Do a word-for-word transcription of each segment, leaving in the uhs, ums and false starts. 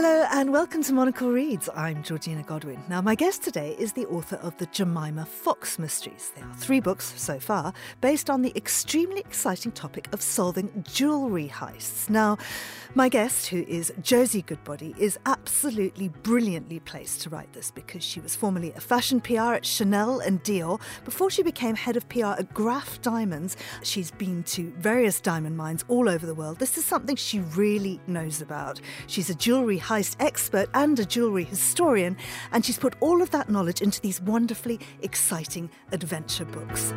Hello and welcome to Monocle Reads. I'm Georgina Godwin. Now, my guest today is the author of the Jemima Fox Mysteries. They are three books so far, based on the extremely exciting topic of solving jewellery heists. Now, my guest, who is Josie Goodbody, is absolutely brilliantly placed to write this because she was formerly a fashion P R at Chanel and Dior. Before she became head of P R at Graff Diamonds, she's been to various diamond mines all over the world. This is something she really knows about. She's a jewellery heist expert and a jewellery historian, and she's put all of that knowledge into these wonderfully exciting adventure books.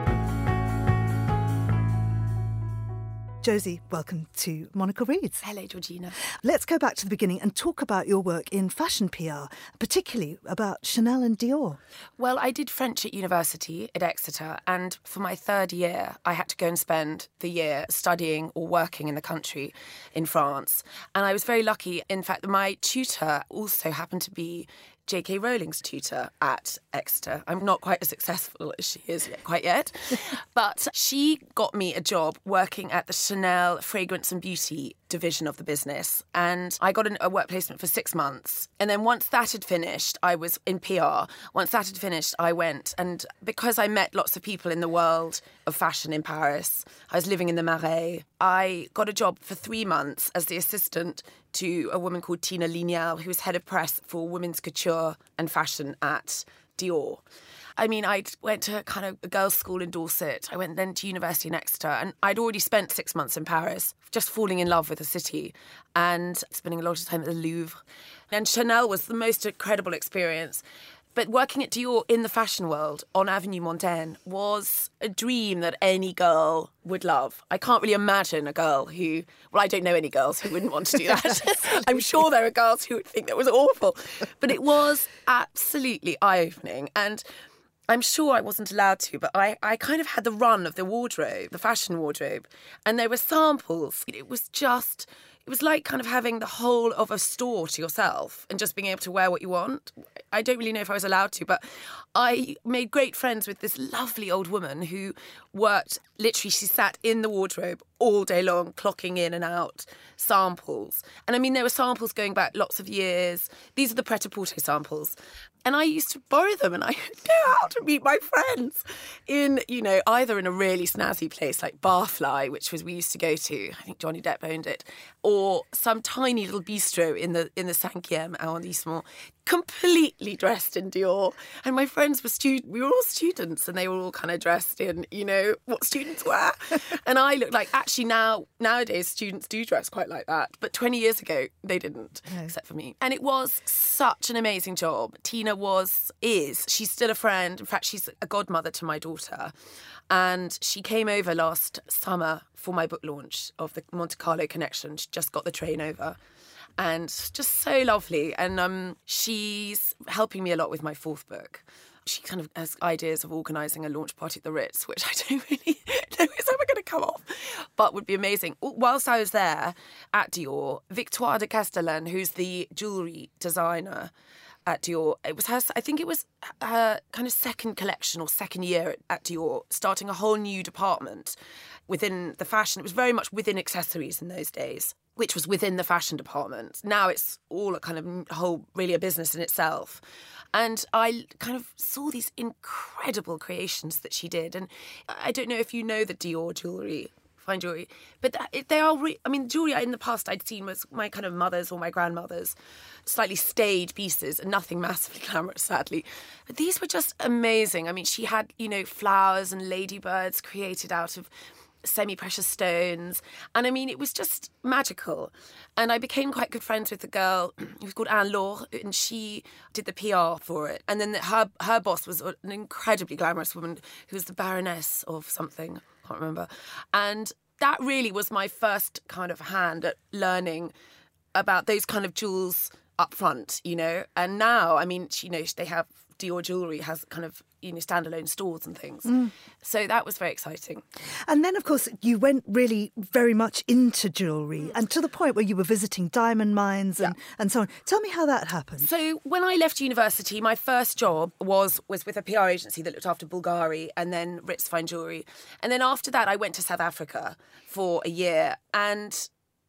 Josie, welcome to Monocle Reads. Hello, Georgina. Let's go back to the beginning and talk about your work in fashion P R, particularly about Chanel and Dior. Well, I did French at university at Exeter, and for my third year, I had to go and spend the year studying or working in the country in France. And I was very lucky. In fact, my tutor also happened to be J K Rowling's tutor at Exeter. I'm not quite as successful as she is yet, quite yet. But she got me a job working at the Chanel Fragrance and Beauty division of the business. And I got a work placement for six months. And then once that had finished, I was in P R. Once that had finished, I went. And because I met lots of people in the world of fashion in Paris, I was living in the Marais, I got a job for three months as the assistant to a woman called Tina Lignal, who was head of press for women's couture and fashion at Dior. I mean, I went to kind of a girls' school in Dorset. I went then to university in Exeter, and I'd already spent six months in Paris, just falling in love with the city and spending a lot of time at the Louvre. And Chanel was the most incredible experience. But working at Dior in the fashion world on Avenue Montaigne was a dream that any girl would love. I can't really imagine a girl who, well, I don't know any girls who wouldn't want to do that. I'm sure there are girls who would think that was awful. But it was absolutely eye-opening. And I'm sure I wasn't allowed to, but I, I kind of had the run of the wardrobe, the fashion wardrobe. And there were samples. It was just... It was like kind of having the whole of a store to yourself and just being able to wear what you want. I don't really know if I was allowed to, but I made great friends with this lovely old woman who worked, literally she sat in the wardrobe all day long, clocking in and out samples. And I mean, there were samples going back lots of years. These are the Pret-a-Porter samples. And I used to borrow them and I would go out to meet my friends in, you know, either in a really snazzy place like Barfly, which was we used to go to, I think Johnny Depp owned it, or some tiny little bistro in the in the cinquième arrondissement, completely dressed in Dior. And my friends were students, we were all students, and they were all kind of dressed in, you know, what students wear. And I looked like, actually now, nowadays students do dress quite like that. But twenty years ago, they didn't, no. Except for me. And it was such an amazing job. Tina was, is, she's still a friend. In fact, she's a godmother to my daughter. And she came over last summer for my book launch of the Monte Carlo Connection. She just got the train over. And just so lovely. And um, she's helping me a lot with my fourth book. She kind of has ideas of organising a launch party at the Ritz, which I don't really know is ever going to come off, but would be amazing. Whilst I was there at Dior, Victoire de Castellan, who's the jewellery designer at Dior, it was her, I think it was her kind of second collection or second year at Dior, starting a whole new department within the fashion. It was very much within accessories in those days, which was within the fashion department. Now it's all a kind of whole, really a business in itself. And I kind of saw these incredible creations that she did. And I don't know if you know the Dior jewellery, fine jewellery, but they are, re- I mean, jewellery in the past I'd seen was my kind of mother's or my grandmother's, slightly staid pieces and nothing massively glamorous, sadly. But these were just amazing. I mean, she had, you know, flowers and ladybirds created out of semi-precious stones. And I mean, it was just magical. And I became quite good friends with the girl who was called Anne Laure, and she did the P R for it. And then the, her her boss was an incredibly glamorous woman who was the Baroness of something, I can't remember. And that really was my first kind of hand at learning about those kind of jewels up front, you know. And now, I mean, you know, they have Dior jewellery has kind of, you know, standalone stores and things. Mm. So that was very exciting. And then, of course, you went really very much into jewellery mm. and to the point where you were visiting diamond mines and, yeah. and so on. Tell me how that happened. So when I left university, my first job was was with a P R agency that looked after Bulgari and then Ritz Fine Jewellery. And then after that, I went to South Africa for a year. And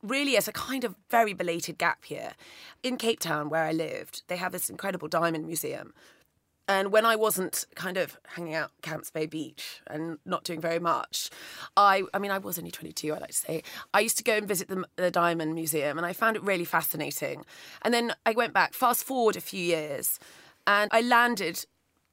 really as a kind of very belated gap year. In Cape Town, where I lived, they have this incredible diamond museum. And when I wasn't kind of hanging out Camps Bay Beach and not doing very much, I I mean, I was only twenty-two, I like to say. I used to go and visit the, the Diamond Museum, and I found it really fascinating. And then I went back, fast forward a few years, and I landed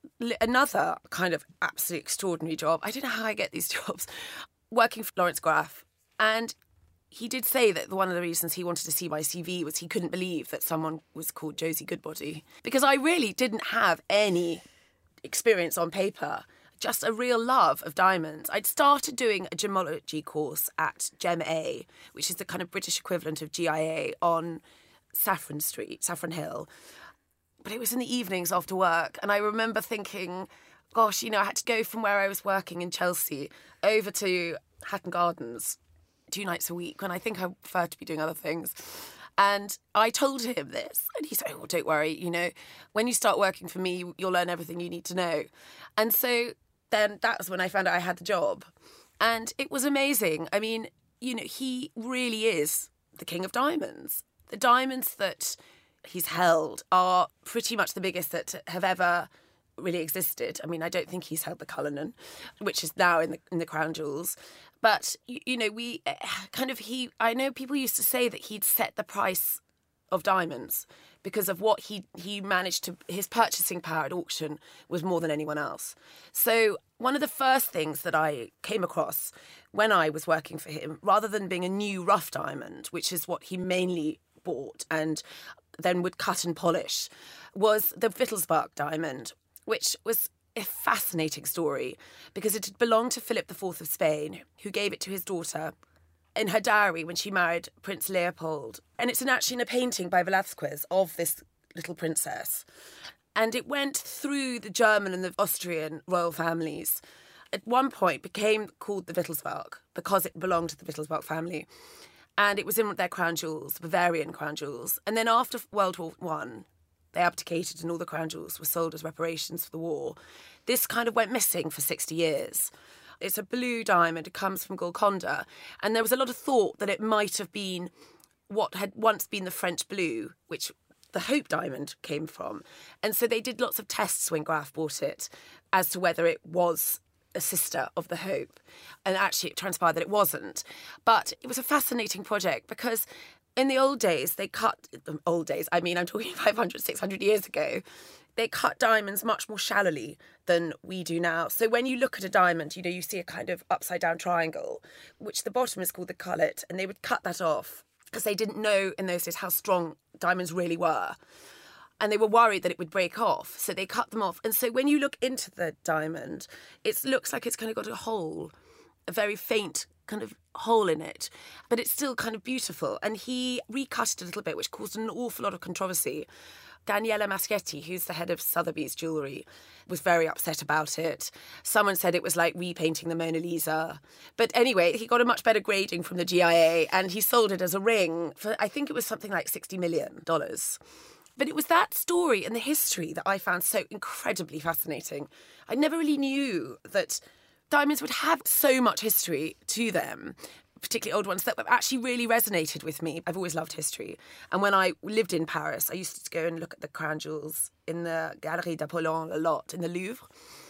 another kind of absolutely extraordinary job. I don't know how I get these jobs, working for Lawrence Graff. And he did say that one of the reasons he wanted to see my C V was he couldn't believe that someone was called Josie Goodbody, because I really didn't have any experience on paper, just a real love of diamonds. I'd started doing a gemology course at Gem A, which is the kind of British equivalent of G I A, on Saffron Street, Saffron Hill. But it was in the evenings after work, and I remember thinking, gosh, you know, I had to go from where I was working in Chelsea over to Hatton Gardens two nights a week, when I think I prefer to be doing other things. And I told him this, and he said, oh, well, don't worry, you know, when you start working for me, you'll learn everything you need to know. And so then that was when I found out I had the job. And it was amazing. I mean, you know, he really is the king of diamonds. The diamonds that he's held are pretty much the biggest that have ever really existed. I mean, I don't think he's held the Cullinan, which is now in the in the Crown Jewels. But, you, you know, we kind of, he, I know people used to say that he'd set the price of diamonds because of what he, he managed to, his purchasing power at auction was more than anyone else. So one of the first things that I came across when I was working for him, rather than being a new rough diamond, which is what he mainly bought and then would cut and polish, was the Wittelsbach diamond, which was a fascinating story because it had belonged to Philip the Fourth of Spain, who gave it to his daughter in her dowry when she married Prince Leopold. And it's actually in a painting by Velázquez of this little princess. And it went through the German and the Austrian royal families. At one point became called the Wittelsbach because it belonged to the Wittelsbach family. And it was in their crown jewels, Bavarian crown jewels. And then after World War One, they abdicated and all the crown jewels were sold as reparations for the war. This kind of went missing for sixty years. It's a blue diamond. It comes from Golconda. And there was a lot of thought that it might have been what had once been the French blue, which the Hope diamond came from. And so they did lots of tests when Graff bought it as to whether it was a sister of the Hope. And actually it transpired that it wasn't. But it was a fascinating project because in the old days, they cut, old days, I mean, I'm talking five hundred, six hundred years ago, they cut diamonds much more shallowly than we do now. So when you look at a diamond, you know, you see a kind of upside down triangle, which the bottom is called the cullet, and they would cut that off because they didn't know in those days how strong diamonds really were. And they were worried that it would break off, so they cut them off. And so when you look into the diamond, it looks like it's kind of got a hole, a very faint kind of hole in it, but it's still kind of beautiful. And he recut it a little bit, which caused an awful lot of controversy. Daniela Maschetti, who's the head of Sotheby's Jewellery, was very upset about it. Someone said it was like repainting the Mona Lisa. But anyway, he got a much better grading from the G I A and he sold it as a ring for, I think it was something like sixty million dollars. But it was that story and the history that I found so incredibly fascinating. I never really knew that diamonds would have so much history to them, particularly old ones, that actually really resonated with me. I've always loved history. And when I lived in Paris, I used to go and look at the crown jewels in the Galerie d'Apollon a lot, in the Louvre.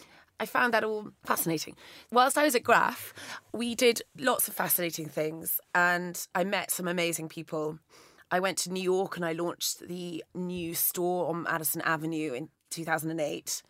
I found that all fascinating. Whilst I was at Graff, we did lots of fascinating things and I met some amazing people. I went to New York and I launched the new store on Madison Avenue in two thousand eight.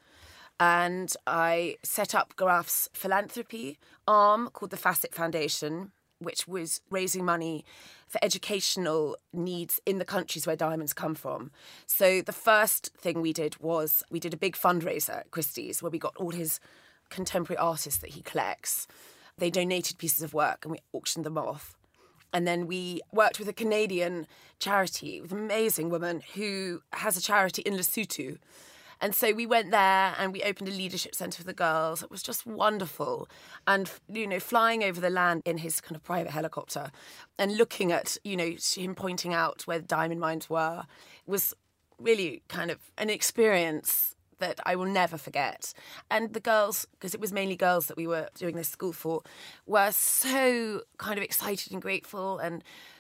And I set up Graff's philanthropy arm called the Facet Foundation, which was raising money for educational needs in the countries where diamonds come from. So the first thing we did was we did a big fundraiser at Christie's where we got all his contemporary artists that he collects. They donated pieces of work and we auctioned them off. And then we worked with a Canadian charity, with an amazing woman who has a charity in Lesotho. And so we went there and we opened a leadership centre for the girls. It was just wonderful. And, you know, flying over the land in his kind of private helicopter and looking at, you know, him pointing out where the diamond mines were was really kind of an experience that I will never forget. And the girls, because it was mainly girls that we were doing this school for, were so kind of excited and grateful. And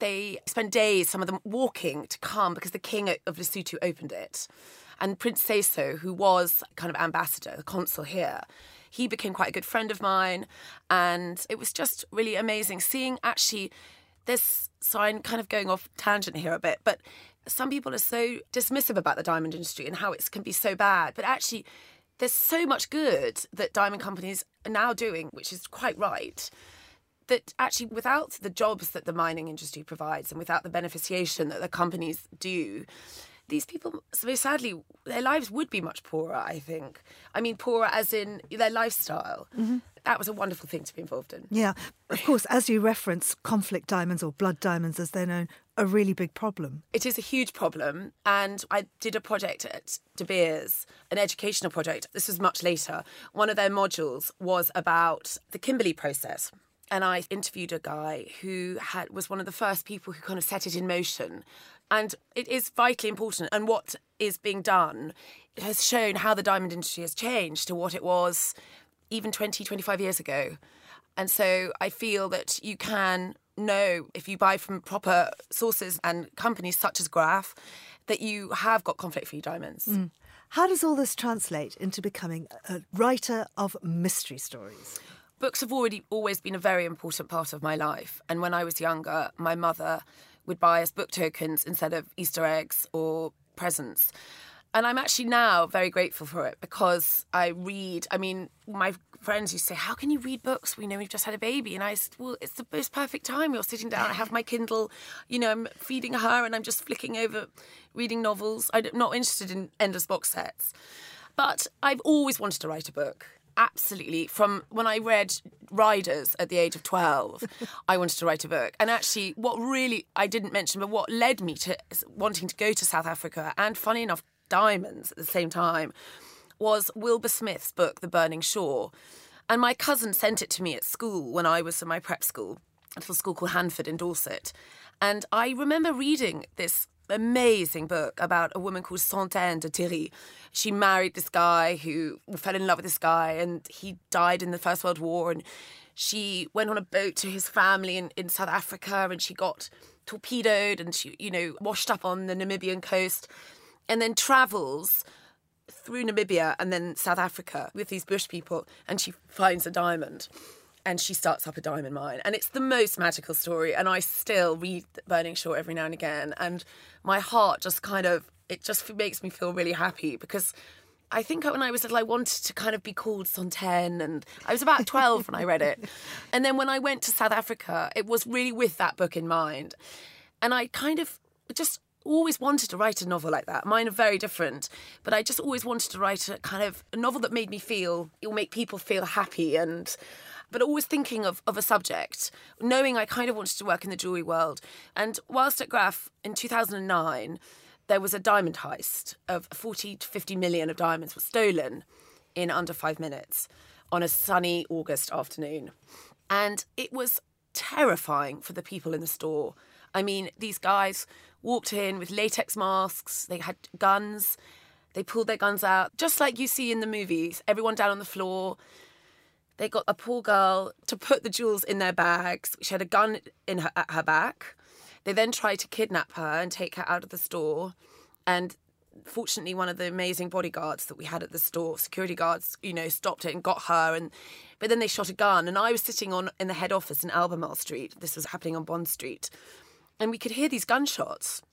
they spent days, some of them walking to come because the king of Lesotho opened it. And Prince Seeiso, who was kind of ambassador, the consul here, he became quite a good friend of mine. And it was just really amazing seeing actually this, so I'm kind of going off tangent here a bit, but some people are so dismissive about the diamond industry and how it can be so bad. But actually, there's so much good that diamond companies are now doing, which is quite right, that actually without the jobs that the mining industry provides and without the beneficiation that the companies do, these people, so sadly, their lives would be much poorer, I think. I mean, poorer as in their lifestyle. Mm-hmm. That was a wonderful thing to be involved in. Yeah. Of course, as you reference, conflict diamonds or blood diamonds, as they're known, a really big problem. It is a huge problem. And I did a project at De Beers, an educational project. This was much later. One of their modules was about the Kimberley process. And I interviewed a guy who had was one of the first people who kind of set it in motion. And it is vitally important. And what is being done has shown how the diamond industry has changed to what it was even twenty, twenty-five years ago. And so I feel that you can know, if you buy from proper sources and companies such as Graf, that you have got conflict-free diamonds. Mm. How does all this translate into becoming a writer of mystery stories? Books have already always been a very important part of my life. And when I was younger, my mother would buy us book tokens instead of Easter eggs or presents. And I'm actually now very grateful for it because I read. I mean, my friends used to say, how can you read books? We know we've just had a baby. And I said, well, it's the most perfect time. You're sitting down, I have my Kindle, you know, I'm feeding her and I'm just flicking over, reading novels. I'm not interested in endless box sets. But I've always wanted to write a book. Absolutely. From when I read Riders at the age of twelve, I wanted to write a book. And actually, what really, I didn't mention, but what led me to wanting to go to South Africa, and funny enough, diamonds at the same time, was Wilbur Smith's book, The Burning Shore. And my cousin sent it to me at school when I was in my prep school, a little school called Hanford in Dorset. And I remember reading this amazing book about a woman called Centaine de Thierry. She married this guy who fell in love with this guy, and he died in the First World War, and she went on a boat to his family in, in South Africa, and she got torpedoed and she, you know, washed up on the Namibian coast, and then travels through Namibia and then South Africa with these bush people, and she finds a diamond. And she starts up a diamond mine. And it's the most magical story. And I still read Burning Shore every now and again. And my heart just kind of, it just makes me feel really happy because I think when I was little, I wanted to kind of be called Centaine. And I was about twelve when I read it. And then when I went to South Africa, it was really with that book in mind. And I kind of just always wanted to write a novel like that. Mine are very different. But I just always wanted to write a kind of a novel that made me feel, it will make people feel happy and... but always thinking of, of a subject, knowing I kind of wanted to work in the jewellery world. And whilst at Graf in two thousand nine, there was a diamond heist of forty to fifty million of diamonds were stolen in under five minutes on a sunny August afternoon. And it was terrifying for the people in the store. I mean, these guys walked in with latex masks, they had guns, they pulled their guns out, just like you see in the movies, everyone down on the floor. They got a poor girl to put the jewels in their bags. She had a gun in her, at her back. They then tried to kidnap her and take her out of the store. And fortunately, one of the amazing bodyguards that we had at the store, security guards, you know, stopped it and got her. And but then they shot a gun. And I was sitting on in the head office in Albemarle Street. This was happening on Bond Street. And we could hear these gunshots.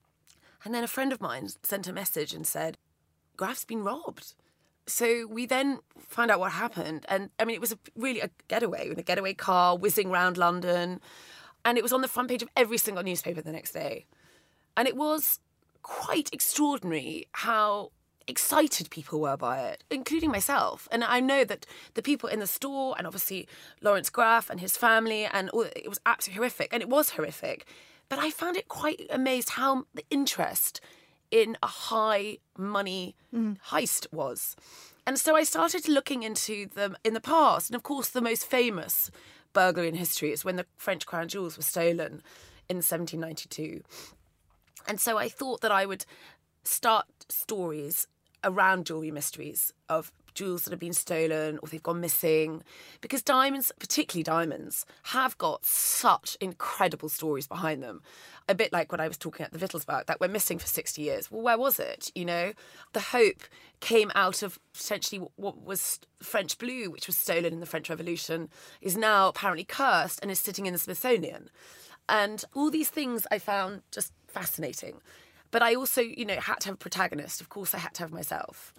And then a friend of mine sent a message and said, Graf's been robbed. So we then found out what happened. And, I mean, it was a, really a getaway, in a getaway car, whizzing around London. And it was on the front page of every single newspaper the next day. And it was quite extraordinary how excited people were by it, including myself. And I know that the people in the store, and obviously Lawrence Graf and his family, and all, it was absolutely horrific. And it was horrific. But I found it quite amazed how the interest in a high money mm. heist was. And so I started looking into them in the past. And of course, the most famous burglary in history is when the French crown jewels were stolen in seventeen ninety-two. And so I thought that I would start stories around jewellery mysteries of jewels that have been stolen or they've gone missing. Because diamonds, particularly diamonds, have got such incredible stories behind them. A bit like what I was talking at the Wittelsbach, that we're missing for sixty years. Well, where was it, you know? The hope came out of potentially what was French blue, which was stolen in the French Revolution, is now apparently cursed and is sitting in the Smithsonian. And all these things I found just fascinating. But I also, you know, had to have a protagonist. Of course, I had to have myself.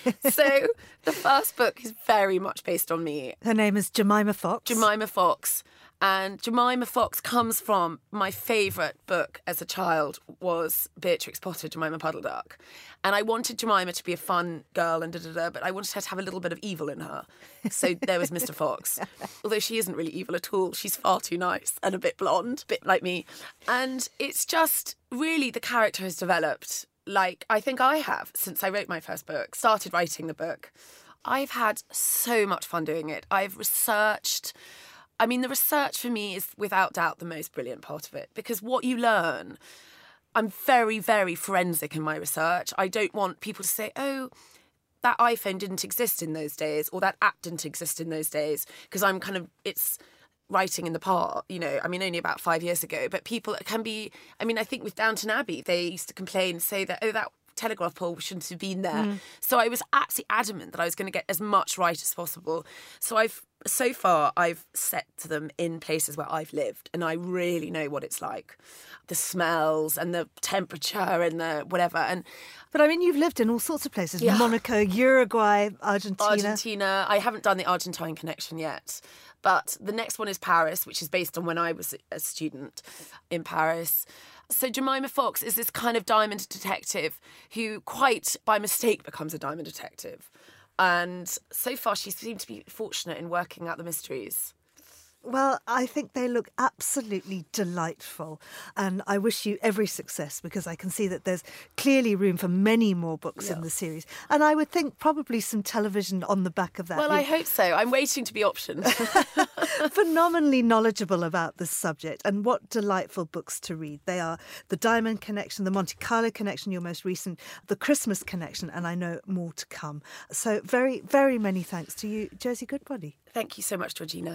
So the first book is very much based on me. Her name is Jemima Fox. Jemima Fox. And Jemima Fox comes from my favourite book as a child was Beatrix Potter, Jemima Puddle Duck. And I wanted Jemima to be a fun girl and da-da-da, but I wanted her to have a little bit of evil in her. So there was Mister Fox. Although she isn't really evil at all. She's far too nice and a bit blonde, a bit like me. And it's just really the character has developed like I think I have since I wrote my first book, started writing the book. I've had so much fun doing it. I've researched... I mean, the research for me is without doubt the most brilliant part of it because what you learn, I'm very, very forensic in my research. I don't want people to say, oh, that iPhone didn't exist in those days or that app didn't exist in those days because I'm kind of, it's writing in the part, you know, I mean, only about five years ago. But people can be, I mean, I think with Downton Abbey, they used to complain, say that, oh, that telegraph pole shouldn't have been there. Mm. So I was absolutely adamant that I was going to get as much right as possible. So I've, so far, I've set them in places where I've lived and I really know what it's like. The smells and the temperature and the whatever. And But I mean, you've lived in all sorts of places. Yeah. Monaco, Uruguay, Argentina. Argentina. I haven't done the Argentine connection yet. But the next one is Paris, which is based on when I was a student in Paris. So Jemima Fox is this kind of diamond detective who quite by mistake becomes a diamond detective. And so far she seemed to be fortunate in working out the mysteries. Well, I think they look absolutely delightful and I wish you every success because I can see that there's clearly room for many more books yeah. in the series. And I would think probably some television on the back of that. Well, I hope so. I'm waiting to be optioned. Phenomenally knowledgeable about this subject and what delightful books to read. They are The Diamond Connection, The Monte Carlo Connection, your most recent, The Christmas Connection, and I know more to come. So very, very many thanks to you, Josie Goodbody. Thank you so much, Georgina.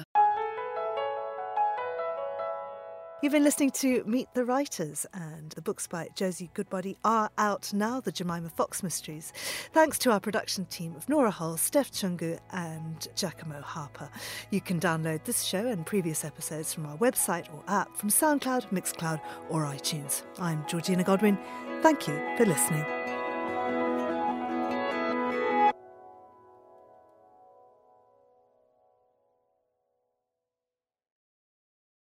You've been listening to Meet the Writers, and the books by Josie Goodbody are out now, the Jemima Fox Mysteries. Thanks to our production team of Nora Hull, Steph Chungu and Giacomo Harper. You can download this show and previous episodes from our website or app from SoundCloud, Mixcloud or iTunes. I'm Georgina Godwin. Thank you for listening.